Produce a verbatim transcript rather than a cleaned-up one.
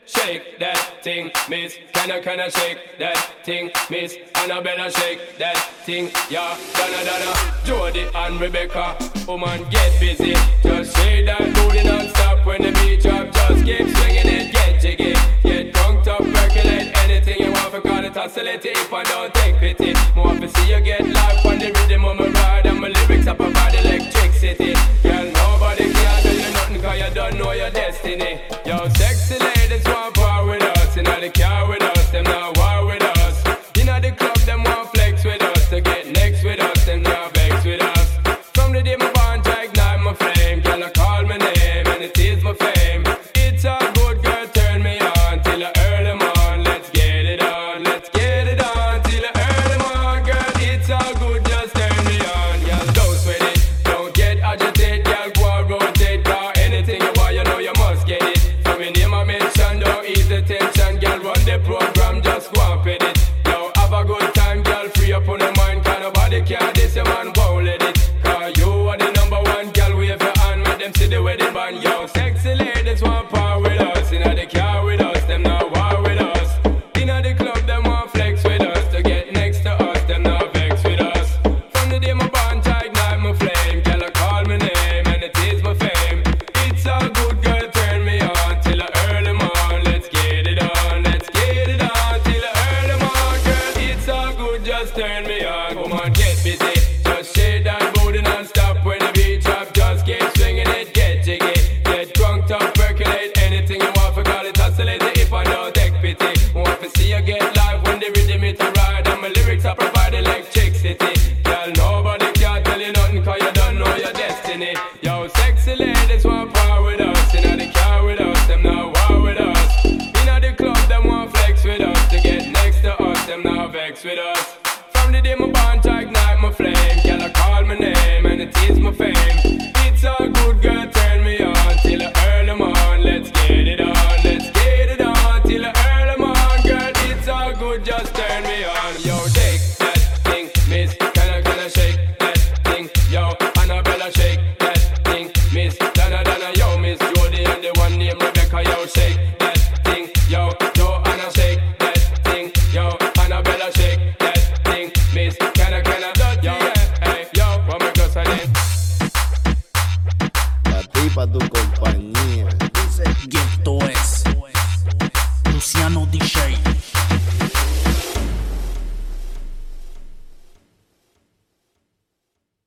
shake that thing, miss. Can I, can I shake that thing, miss? Annabella, shake that thing, yeah. Donna, Donna, Jody and Rebecca, woman, get busy. Just shake that booty non-stop when the beat drop. Just keep swinging it, get jiggy. Get drunk up, percolate anything you want. For call it oscillate if I don't take pity. More to see you get life on the rhythm of my ride. And my lyrics up about electricity. Girl, nobody can tell you nothing cause you don't know your destiny. Yo, sexy ladies want power with us. You know the car with us, them not war with us. You know the club, them want flex with us. To get next with us, them not vex with us. From the day my bond to ignite my flame. Girl, I call my name and it is my fame. It's a good girl, turn me on till I early morn. Let's get it on, let's get it on till I early morn. Girl, it's all good, just turn me on. Girl, don't sweat it, don't get agitated. Girl, go and rotate, cause anything you want, you know you must get it. From your name I mention, don't ease the tension. Girl, run the program, just go and pet it. Yo, have a good time, girl, free up on the mind. Cause nobody can this, your man won't let it. Cause you are the number one, girl, wave your hand. Make them see the wedding band. Yo, sexy ladies want power with us. Inna the car with us, them not war with us. Inna the club, them want flex with us. To get next to us, them not vex with us. From the day my bond to ignite my flame. Girl, I call my name and it is my fame. It's all good, girl, turn me on till I early morn. Let's get it on, let's get it on till I early morn. Girl, it's all good, just turn me on. Come on, get busy, just shake that booty non-stop when the beat drop. Just keep swinging it, get jiggy. Get drunk up, percolate anything you want. For call it oscillate if I don't take pity. Want to see you get live when the rhythm it a ride. And my lyrics are provide electricity. Girl, nobody can tell you nothing cause you don't know your destiny. Yo, sexy ladies want power with us. Inna the car with us, them not war with us. Inna the club, them want flex with us. To get next to us, them not vex with us. From the day my bond to ignite my flame. Girl, I call my name and it is my fame. It's all good, girl, turn me on till I early morn. Let's get it on, let's get it on till I early morn. Girl, it's all good, just turn me on. Yo, shake that thing, miss. Can I, can I shake that thing? Yo, Annabella, shake that thing, miss. Donna, Donna, yo, miss Jody and the one named Rebecca. Yo, shake that thing, yo, Joanna, shake that thing, yo, Annabella, shake that thing, miss. Can I, can I, yo, hey, yo, what me go say then? A ti pa' tu compañía. Dice, Y esto